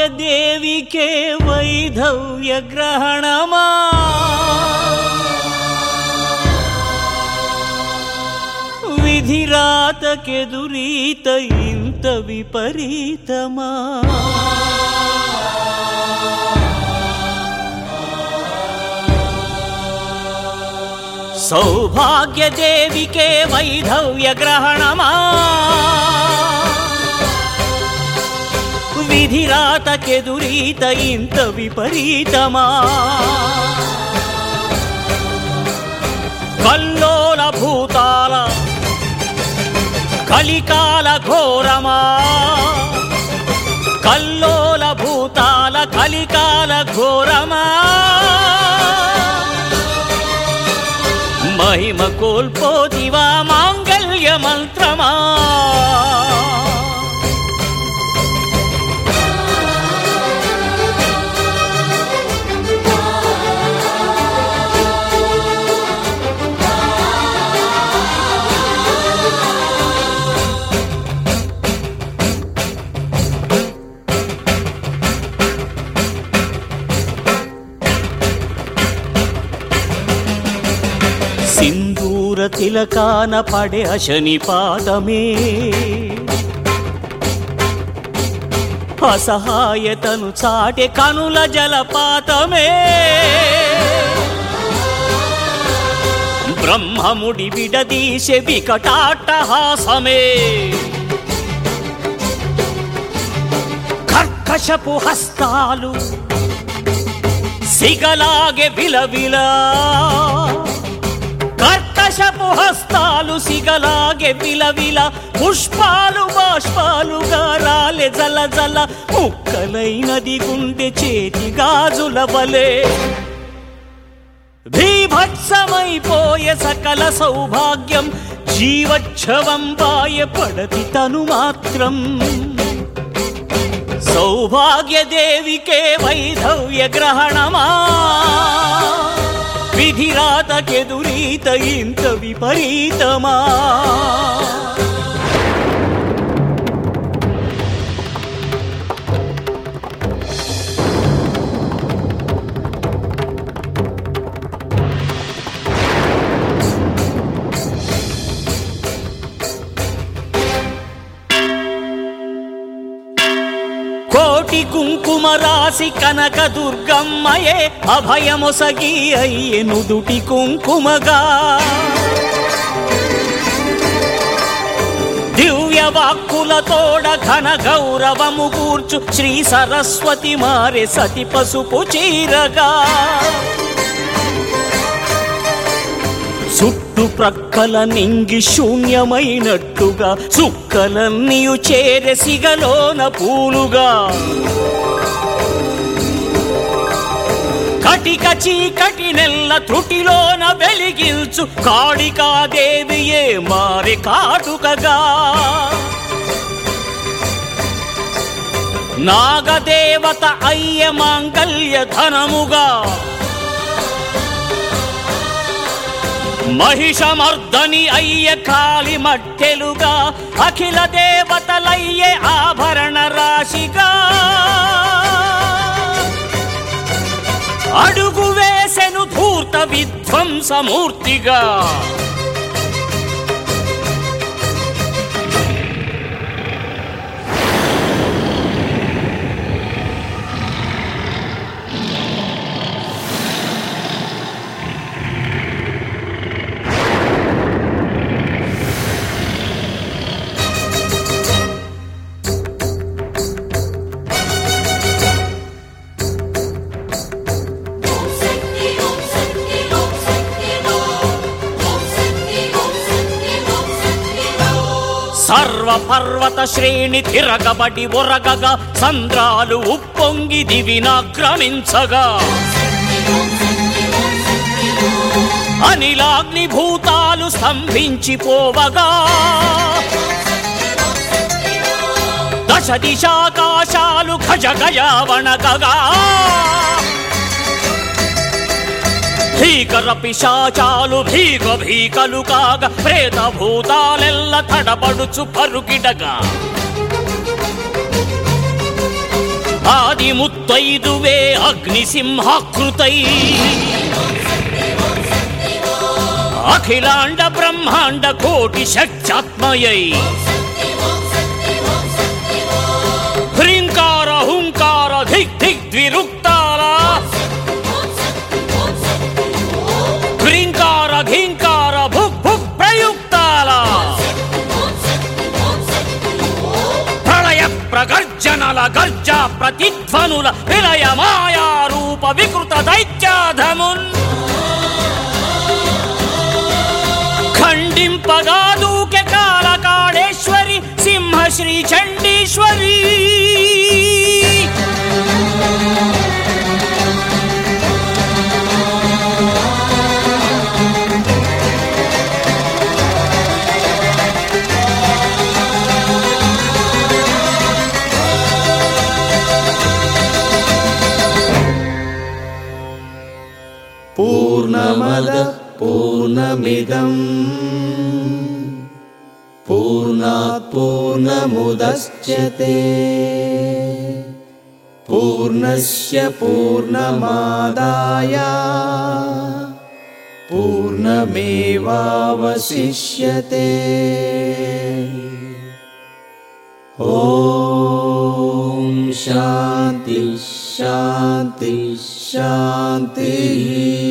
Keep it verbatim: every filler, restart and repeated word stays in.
సౌభాగ్యదేవికే వైధవ్య గ్రహణమా విధిరాతకెదురీత ఇంత విపరీతమా సౌభాగ్యదేవికే వైధవ్య గ్రహణమా విధిరాతకెదురీత ఇంత విపరీతమా కల్లోల భూతాల కలికాల ఘోరమా కల్లోల భూతాల కలికాల ఘోరమా మహిమ కోల్పోతివా మాంగళ్య మంత్రమా సింధూర తిలకాన పడే అశని పాదమే అసహాయతను చాటే కనుల జలపాతమే బ్రహ్మముడి విడదీసే వికటాట్టహాసమే కర్కశపు హస్తాలు సిగలాగే విలవిలా కర్కశపు హస్తాలు సిగలాగే విలవిల పుష్పాలు బాష్పాలుగా రాలే జల జల ముక్కలైనది గుండె చేతి గాజుల వలె భీభత్సమైపోయే సకల సౌభాగ్యం జీవచ్ఛవం బాయ పడతి తను మాత్రం సౌభాగ్యదేవికే వైధవ్య గ్రహణమా విధిరాతకెదురీత ఇంత విపరీతమా కోటి కుంకుమ రాసి కనక దుర్గమ్మయే అభయమొసగి అయ్యే నుదుటి కుంకుమగా దివ్య వాక్కులతోడ ఘన గౌరవము కూర్చు శ్రీ సరస్వతి మారే సతి పసుపు చీరగా చుట్టు ప్రక్కల నింగి శూన్యమైనట్టుగా చుక్కలన్నీయు చేరే సిగలోన పూలుగా కటిక చీకటి నెల్ల త్రుటిలోన వెలిగించు కాళికాదేవియే మారే కాటుకగా నాగదేవత అయ్య మాంగళ్య ధనముగా మహిషమర్దని అయ్య కాళి మట్టెలుగా అఖిల దేవతలయ్యే ఆభరణ రాశిగా అడుగు వేసెను ధూర్త విధ్వంసమూర్తిగా సర్వ పర్వత శ్రేణి తిరగబడి ఒరగగా సంద్రాలు ఉప్పొంగి దివినాక్రమించగా అనిలాగ్ని భూతాలు స్తంభించిపోవగా దశ దిశాకాశాలు గజ గజ వణకగా భీకర పిశాచాలు భీక భీకలు కాగా ప్రేత భూతాలెల్ల తడబడుచు పరుగిడగా ఆది ముత్తైదువే అగ్నిసింహాకృతై అఖిలాండ బ్రహ్మాండ కోటి శక్త్యాత్మయై హ్రీంకార హుంకార ధిక్ ధిక్ ద్విరుక్తాల హ్రీంకార ఘీంకార భుక్ భుక్ ప్రయుక్తాల ప్రళయ ప్రగర్జనల గర్జ ప్రతిధ్వనుల విలయ మాయారూప వికృత దైత్యాధమున్ ఖండింపగా దూకె కాళకాళేశ్వరి సింహ శ్రీ చండీశ్వరి పూర్ణమద పూర్ణమిదం పూర్ణాత్ పూర్ణముదచ్యతే పూర్ణస్య పూర్ణమాదాయ పూర్ణమేవావశిష్యతే. ఓం శాంతి శాంతి శాంతి.